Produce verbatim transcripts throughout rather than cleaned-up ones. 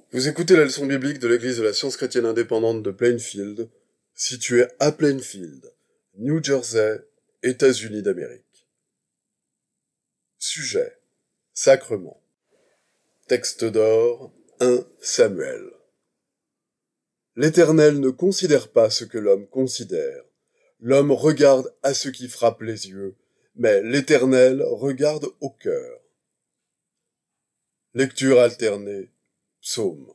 Vous écoutez la leçon biblique de l'Église de la Science chrétienne indépendante de Plainfield, située à Plainfield, New Jersey, États-Unis d'Amérique. Sujet: Sacrement. Texte d'or, premier Samuel. L'Éternel ne considère pas ce que l'homme considère. L'homme regarde à ce qui frappe les yeux, mais l'Éternel regarde au cœur. Lecture alternée, Psaume.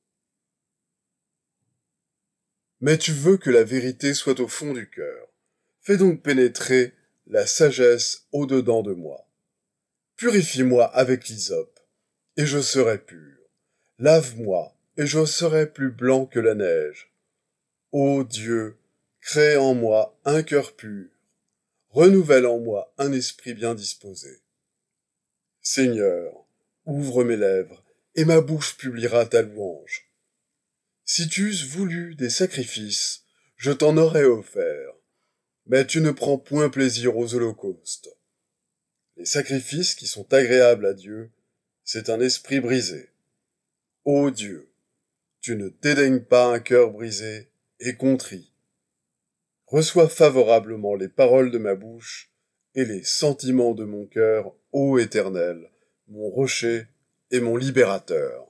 Mais tu veux que la vérité soit au fond du cœur. Fais donc pénétrer la sagesse au-dedans de moi. Purifie-moi avec l'hysope, et je serai pur. Lave-moi, et je serai plus blanc que la neige. Ô Dieu, crée en moi un cœur pur. Renouvelle en moi un esprit bien disposé. Seigneur, ouvre mes lèvres, et ma bouche publiera ta louange. Si tu eusses voulu des sacrifices, je t'en aurais offert. Mais tu ne prends point plaisir aux holocaustes. Les sacrifices qui sont agréables à Dieu, c'est un esprit brisé. Ô Dieu, tu ne dédaignes pas un cœur brisé et contrit. Reçois favorablement les paroles de ma bouche et les sentiments de mon cœur, ô Éternel, mon rocher et mon libérateur.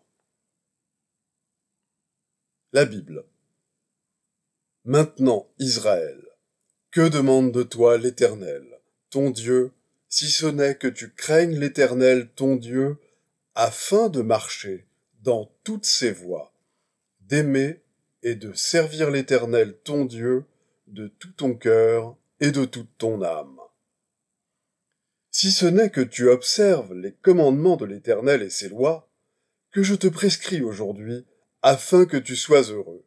La Bible. Maintenant, Israël, que demande de toi l'Éternel, ton Dieu, si ce n'est que tu craignes l'Éternel, ton Dieu, afin de marcher dans toutes ses voies, d'aimer et de servir l'Éternel, ton Dieu, de tout ton cœur et de toute ton âme. Si ce n'est que tu observes les commandements de l'Éternel et ses lois, que je te prescris aujourd'hui, afin que tu sois heureux.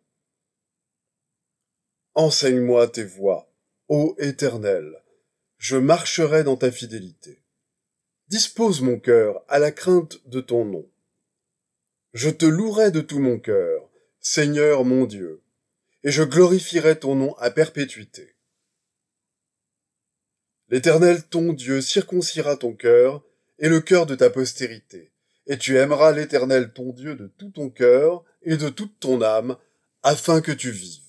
Enseigne-moi tes voies, ô Éternel, je marcherai dans ta fidélité. Dispose mon cœur à la crainte de ton nom. Je te louerai de tout mon cœur, Seigneur mon Dieu, et je glorifierai ton nom à perpétuité. L'Éternel ton Dieu circoncira ton cœur et le cœur de ta postérité, et tu aimeras l'Éternel ton Dieu de tout ton cœur et de toute ton âme, afin que tu vives.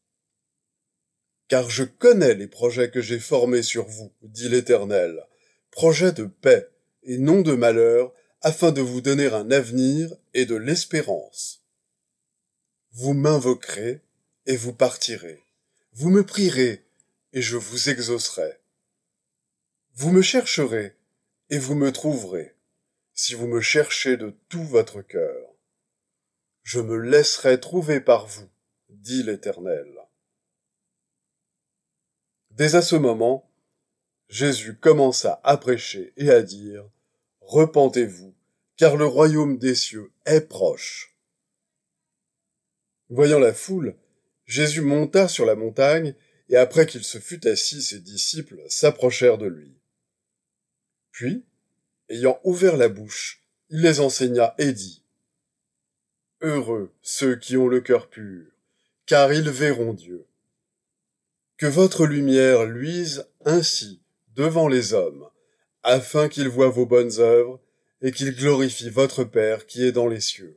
Car je connais les projets que j'ai formés sur vous, dit l'Éternel, projets de paix et non de malheur, afin de vous donner un avenir et de l'espérance. Vous m'invoquerez et vous partirez. Vous me prierez et je vous exaucerai. Vous me chercherez et vous me trouverez, si vous me cherchez de tout votre cœur. Je me laisserai trouver par vous, dit l'Éternel. Dès à ce moment, Jésus commença à prêcher et à dire « Repentez-vous, car le royaume des cieux est proche. » Voyant la foule, Jésus monta sur la montagne, et après qu'il se fut assis, ses disciples s'approchèrent de lui. Puis, ayant ouvert la bouche, il les enseigna et dit « Heureux ceux qui ont le cœur pur, car ils verront Dieu. Que votre lumière luise ainsi devant les hommes, afin qu'ils voient vos bonnes œuvres et qu'ils glorifient votre Père qui est dans les cieux.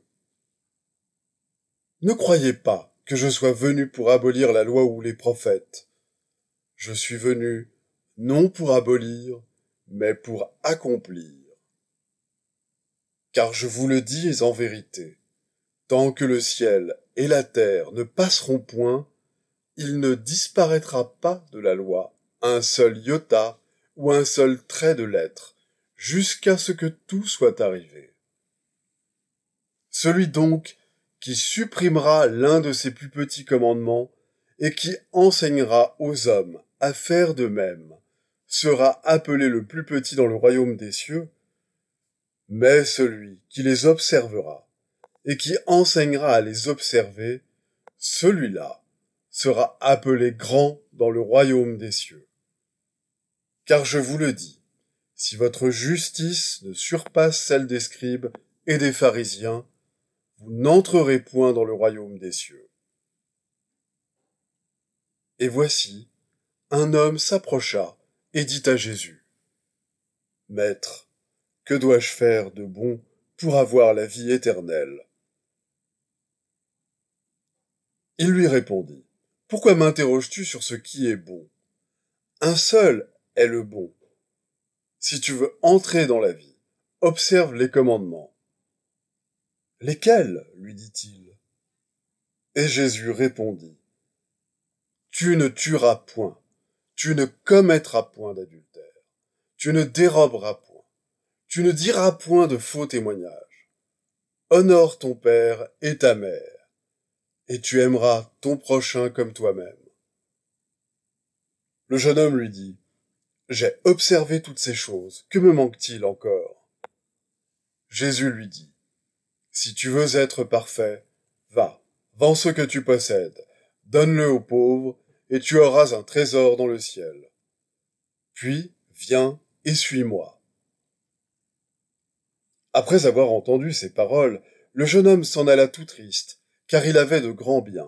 Ne croyez pas que je sois venu pour abolir la loi ou les prophètes. Je suis venu non pour abolir, mais pour accomplir. Car je vous le dis en vérité, tant que le ciel et la terre ne passeront point, il ne disparaîtra pas de la loi un seul iota ou un seul trait de lettre, jusqu'à ce que tout soit arrivé. Celui donc qui supprimera l'un de ces plus petits commandements et qui enseignera aux hommes à faire de même, sera appelé le plus petit dans le royaume des cieux, mais celui qui les observera et qui enseignera à les observer, celui-là sera appelé grand dans le royaume des cieux. Car je vous le dis, si votre justice ne surpasse celle des scribes et des pharisiens, vous n'entrerez point dans le royaume des cieux. Et voici, un homme s'approcha et dit à Jésus, « Maître, que dois-je faire de bon pour avoir la vie éternelle ?» Il lui répondit, « Pourquoi m'interroges-tu sur ce qui est bon? Un seul est le bon. Si tu veux entrer dans la vie, observe les commandements. » « Lesquels? Lui dit-il. Et Jésus répondit, « Tu ne tueras point, tu ne commettras point d'adultère, tu ne déroberas point, tu ne diras point de faux témoignages. Honore ton père et ta mère, et tu aimeras ton prochain comme toi-même. » Le jeune homme lui dit, « J'ai observé toutes ces choses, que me manque-t-il encore? » Jésus lui dit, « Si tu veux être parfait, va, vends ce que tu possèdes, donne-le aux pauvres, et tu auras un trésor dans le ciel. Puis, viens et suis-moi. » Après avoir entendu ces paroles, le jeune homme s'en alla tout triste, car il avait de grands biens.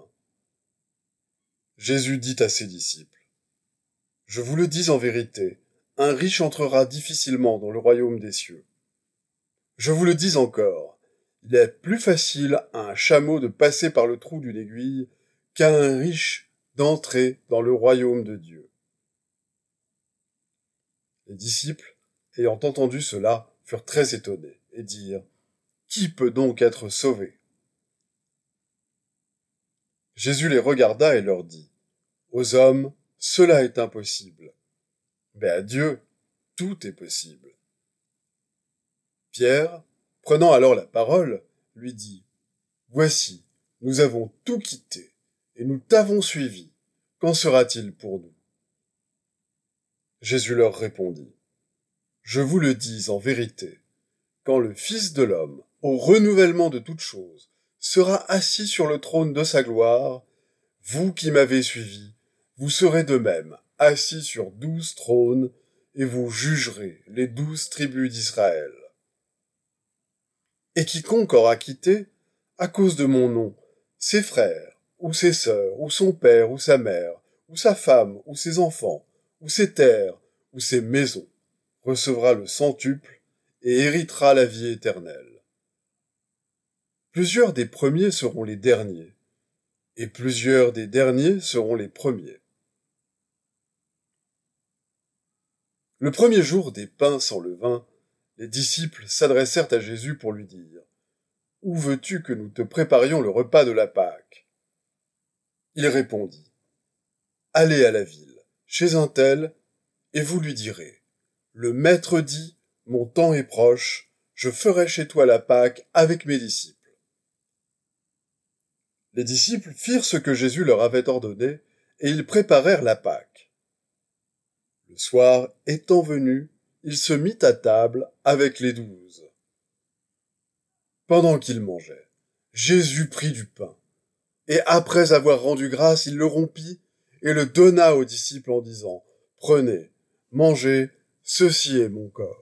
Jésus dit à ses disciples, « Je vous le dis en vérité, un riche entrera difficilement dans le royaume des cieux. Je vous le dis encore, il est plus facile à un chameau de passer par le trou d'une aiguille qu'à un riche d'entrer dans le royaume de Dieu. » Les disciples, ayant entendu cela, furent très étonnés et dirent, « Qui peut donc être sauvé? » Jésus les regarda et leur dit, « Aux hommes, cela est impossible, mais à Dieu, tout est possible. » Pierre, prenant alors la parole, lui dit, « Voici, nous avons tout quitté, et nous t'avons suivi. Qu'en sera-t-il pour nous? » Jésus leur répondit, « Je vous le dis en vérité, quand le Fils de l'homme, au renouvellement de toutes choses, sera assis sur le trône de sa gloire, vous qui m'avez suivi, vous serez de même assis sur douze trônes, et vous jugerez les douze tribus d'Israël. Et quiconque aura quitté, à cause de mon nom, ses frères, ou ses sœurs, ou son père, ou sa mère, ou sa femme, ou ses enfants, ou ses terres, ou ses maisons, recevra le centuple et héritera la vie éternelle. Plusieurs des premiers seront les derniers, et plusieurs des derniers seront les premiers. Le premier jour des pains sans levain, les disciples s'adressèrent à Jésus pour lui dire, « Où veux-tu que nous te préparions le repas de la Pâque? » Il répondit, « Allez à la ville, chez un tel, et vous lui direz, « Le Maître dit, mon temps est proche, je ferai chez toi la Pâque avec mes disciples. » Les disciples firent ce que Jésus leur avait ordonné, et ils préparèrent la Pâque. Le soir étant venu, il se mit à table avec les douze. Pendant qu'ils mangeaient, Jésus prit du pain, et après avoir rendu grâce, il le rompit et le donna aux disciples en disant, « Prenez, mangez, ceci est mon corps. »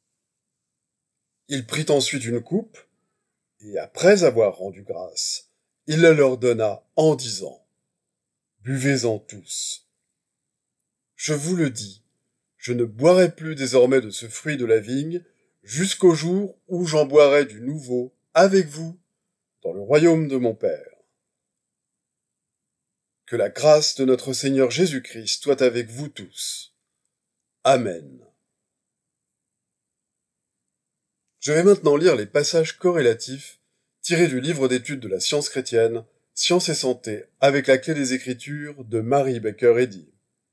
Il prit ensuite une coupe, et après avoir rendu grâce, il la leur donna en disant, « Buvez-en tous. Je vous le dis, je ne boirai plus désormais de ce fruit de la vigne, jusqu'au jour où j'en boirai du nouveau avec vous dans le royaume de mon Père. » Que la grâce de notre Seigneur Jésus-Christ soit avec vous tous. Amen. Je vais maintenant lire les passages corrélatifs tirés du livre d'études de la science chrétienne, Science et santé, avec la clé des Écritures de Mary Baker Eddy.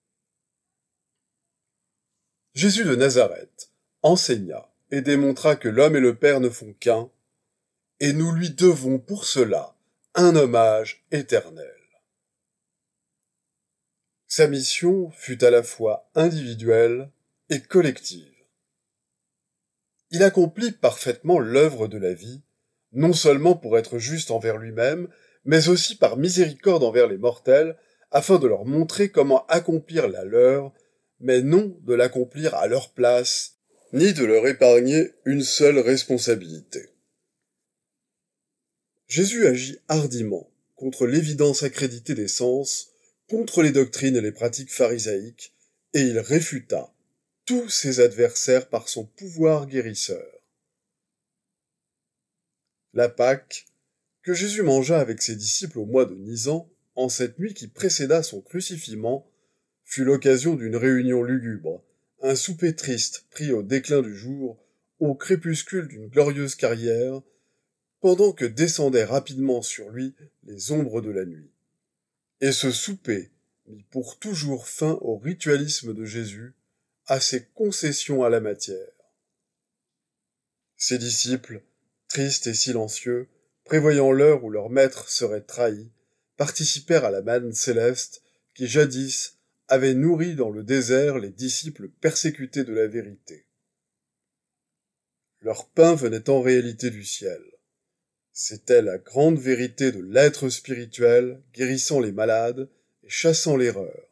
Jésus de Nazareth enseigna et démontra que l'homme et le Père ne font qu'un, et nous lui devons pour cela un hommage éternel. Sa mission fut à la fois individuelle et collective. Il accomplit parfaitement l'œuvre de la vie, non seulement pour être juste envers lui-même, mais aussi par miséricorde envers les mortels, afin de leur montrer comment accomplir la leur, mais non de l'accomplir à leur place, ni de leur épargner une seule responsabilité. Jésus agit hardiment contre l'évidence accréditée des sens, contre les doctrines et les pratiques pharisaïques, et il réfuta tous ses adversaires par son pouvoir guérisseur. La Pâque, que Jésus mangea avec ses disciples au mois de Nisan, en cette nuit qui précéda son crucifiement, fut l'occasion d'une réunion lugubre, un souper triste pris au déclin du jour, au crépuscule d'une glorieuse carrière, pendant que descendaient rapidement sur lui les ombres de la nuit. Et ce souper mit pour toujours fin au ritualisme de Jésus, à ses concessions à la matière. Ses disciples, tristes et silencieux, prévoyant l'heure où leur maître serait trahi, participèrent à la manne céleste qui jadis avait nourri dans le désert les disciples persécutés de la vérité. Leur pain venait en réalité du ciel. C'était la grande vérité de l'être spirituel guérissant les malades et chassant l'erreur.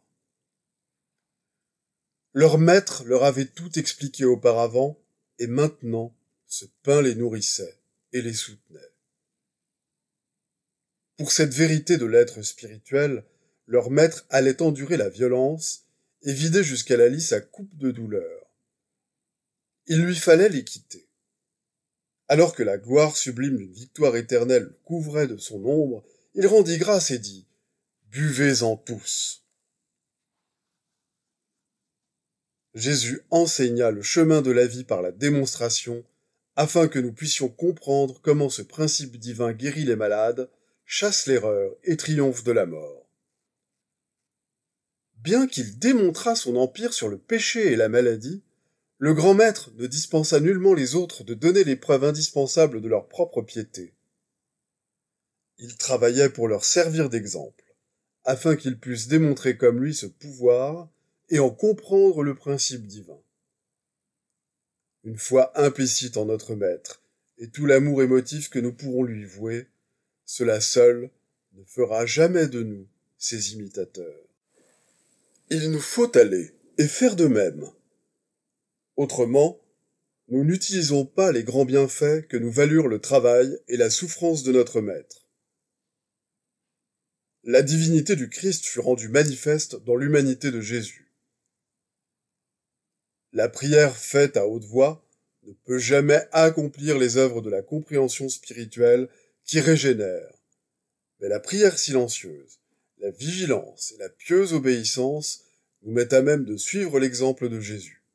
Leur maître leur avait tout expliqué auparavant, et maintenant ce pain les nourrissait et les soutenait. Pour cette vérité de l'être spirituel, leur maître allait endurer la violence et vider jusqu'à la lie sa coupe de douleur. Il lui fallait les quitter. Alors que la gloire sublime d'une victoire éternelle le couvrait de son ombre, il rendit grâce et dit « Buvez-en tous ». Jésus enseigna le chemin de la vie par la démonstration, afin que nous puissions comprendre comment ce principe divin guérit les malades, chasse l'erreur et triomphe de la mort. Bien qu'il démontrât son empire sur le péché et la maladie, le grand maître ne dispensa nullement les autres de donner les preuves indispensables de leur propre piété. Il travaillait pour leur servir d'exemple, afin qu'ils puissent démontrer comme lui ce pouvoir et en comprendre le principe divin. Une foi implicite en notre maître et tout l'amour émotif que nous pourrons lui vouer, cela seul ne fera jamais de nous ses imitateurs. Il nous faut aller et faire de même. Autrement, nous n'utilisons pas les grands bienfaits que nous valurent le travail et la souffrance de notre maître. La divinité du Christ fut rendue manifeste dans l'humanité de Jésus. La prière faite à haute voix ne peut jamais accomplir les œuvres de la compréhension spirituelle qui régénère. Mais la prière silencieuse, la vigilance et la pieuse obéissance nous mettent à même de suivre l'exemple de Jésus.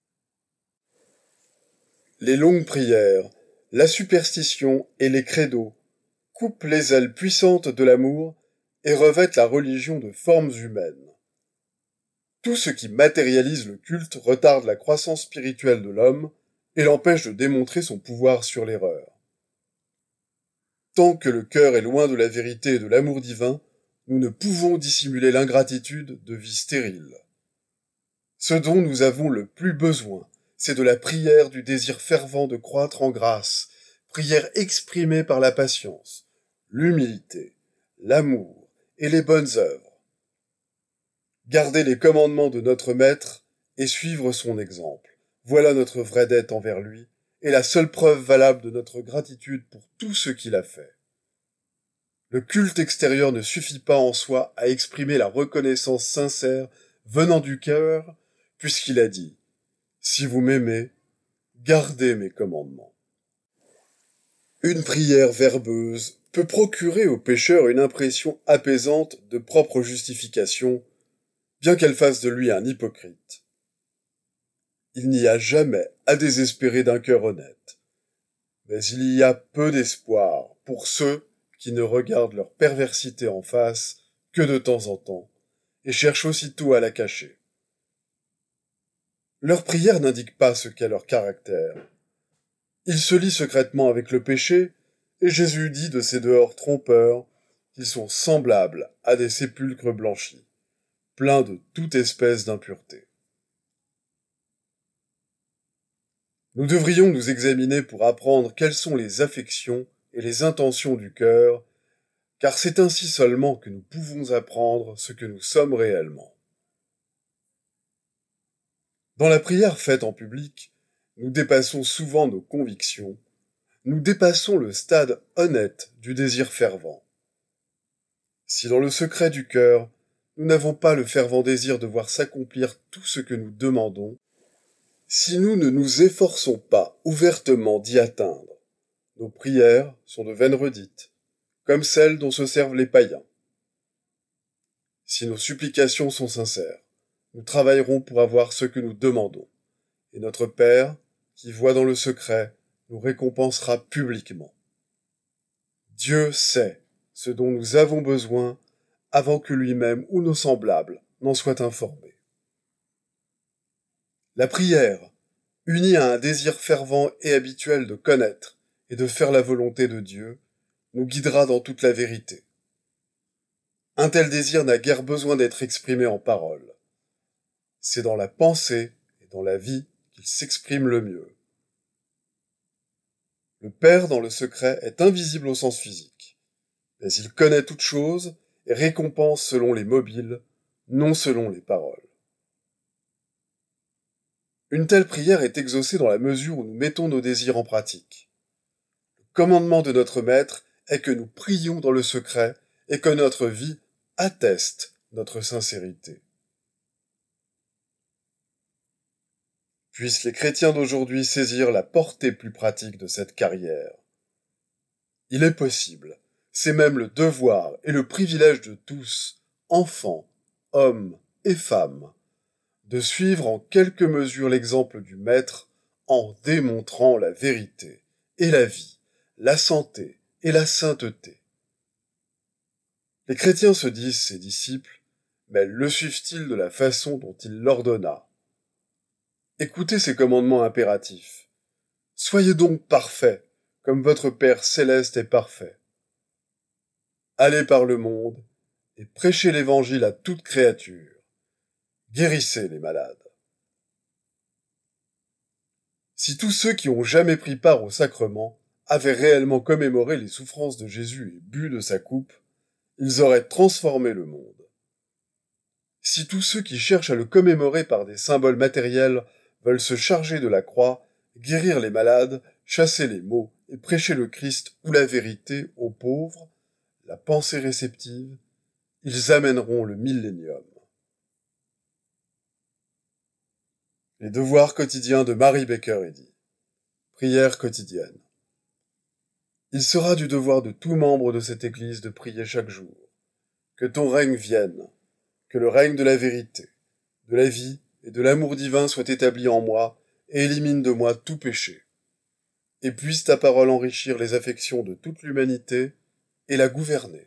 Les longues prières, la superstition et les credos coupent les ailes puissantes de l'amour et revêtent la religion de formes humaines. Tout ce qui matérialise le culte retarde la croissance spirituelle de l'homme et l'empêche de démontrer son pouvoir sur l'erreur. Tant que le cœur est loin de la vérité et de l'amour divin, nous ne pouvons dissimuler l'ingratitude de vie stérile. Ce dont nous avons le plus besoin, c'est de la prière du désir fervent de croître en grâce, prière exprimée par la patience, l'humilité, l'amour et les bonnes œuvres. Garder les commandements de notre Maître et suivre son exemple, voilà notre vraie dette envers lui et la seule preuve valable de notre gratitude pour tout ce qu'il a fait. Le culte extérieur ne suffit pas en soi à exprimer la reconnaissance sincère venant du cœur, puisqu'il a dit « Si vous m'aimez, gardez mes commandements ». Une prière verbeuse peut procurer au pécheur une impression apaisante de propre justification, bien qu'elle fasse de lui un hypocrite. Il n'y a jamais à désespérer d'un cœur honnête, mais il y a peu d'espoir pour ceux qui ne regardent leur perversité en face que de temps en temps, et cherchent aussitôt à la cacher. Leur prière n'indique pas ce qu'est leur caractère. Ils se lient secrètement avec le péché, et Jésus dit de ces dehors trompeurs qu'ils sont semblables à des sépulcres blanchis, pleins de toute espèce d'impureté. Nous devrions nous examiner pour apprendre quelles sont les affections et les intentions du cœur, car c'est ainsi seulement que nous pouvons apprendre ce que nous sommes réellement. Dans la prière faite en public, nous dépassons souvent nos convictions, nous dépassons le stade honnête du désir fervent. Si dans le secret du cœur, nous n'avons pas le fervent désir de voir s'accomplir tout ce que nous demandons, si nous ne nous efforçons pas ouvertement d'y atteindre, nos prières sont de vaines redites, comme celles dont se servent les païens. Si nos supplications sont sincères, nous travaillerons pour avoir ce que nous demandons, et notre Père, qui voit dans le secret, nous récompensera publiquement. Dieu sait ce dont nous avons besoin avant que lui-même ou nos semblables n'en soient informés. La prière, unie à un désir fervent et habituel de connaître et de faire la volonté de Dieu, nous guidera dans toute la vérité. Un tel désir n'a guère besoin d'être exprimé en paroles. C'est dans la pensée et dans la vie qu'il s'exprime le mieux. Le Père dans le secret est invisible au sens physique, mais il connaît toutes choses et récompense selon les mobiles, non selon les paroles. Une telle prière est exaucée dans la mesure où nous mettons nos désirs en pratique. Le commandement de notre Maître est que nous prions dans le secret et que notre vie atteste notre sincérité. Puissent les chrétiens d'aujourd'hui saisir la portée plus pratique de cette carrière. Il est possible, c'est même le devoir et le privilège de tous, enfants, hommes et femmes, de suivre en quelque mesure l'exemple du Maître en démontrant la vérité et la vie, la santé et la sainteté. Les chrétiens se disent ses disciples, mais le suivent-ils de la façon dont il l'ordonna ? Écoutez ces commandements impératifs. Soyez donc parfaits, comme votre Père céleste est parfait. Allez par le monde et prêchez l'évangile à toute créature. Guérissez les malades. Si tous ceux qui ont jamais pris part au sacrement avaient réellement commémoré les souffrances de Jésus et bu de sa coupe, ils auraient transformé le monde. Si tous ceux qui cherchent à le commémorer par des symboles matériels veulent se charger de la croix, guérir les malades, chasser les maux et prêcher le Christ ou la vérité aux pauvres, la pensée réceptive, ils amèneront le millénium. Les devoirs quotidiens de Mary Baker Eddy. Prière quotidienne. Il sera du devoir de tout membre de cette Église de prier chaque jour. Que ton règne vienne, que le règne de la vérité, de la vie et de l'amour divin soit établi en moi et élimine de moi tout péché. Et puisse ta parole enrichir les affections de toute l'humanité et la gouverner.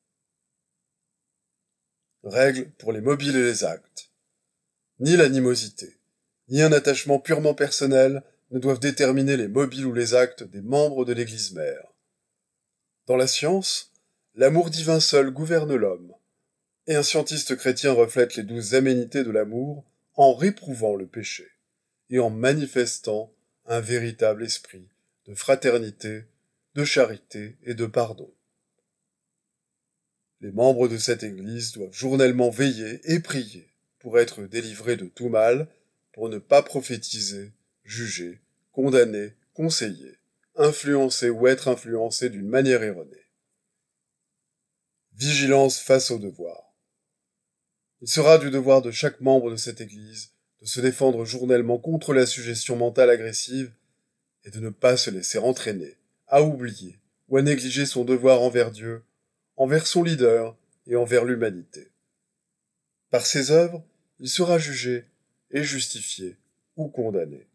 Règle pour les mobiles et les actes. Ni l'animosité, ni un attachement purement personnel ne doivent déterminer les mobiles ou les actes des membres de l'Église mère. Dans la science, l'amour divin seul gouverne l'homme, et un scientiste chrétien reflète les douze aménités de l'amour en réprouvant le péché et en manifestant un véritable esprit de fraternité, de charité et de pardon. Les membres de cette Église doivent journellement veiller et prier pour être délivrés de tout mal, pour ne pas prophétiser, juger, condamner, conseiller, influencer ou être influencé d'une manière erronée. Vigilance face au devoir. Il sera du devoir de chaque membre de cette Église de se défendre journellement contre la suggestion mentale agressive et de ne pas se laisser entraîner, à oublier ou à négliger son devoir envers Dieu, envers son leader et envers l'humanité. Par ses œuvres, il sera jugé et justifié ou condamné.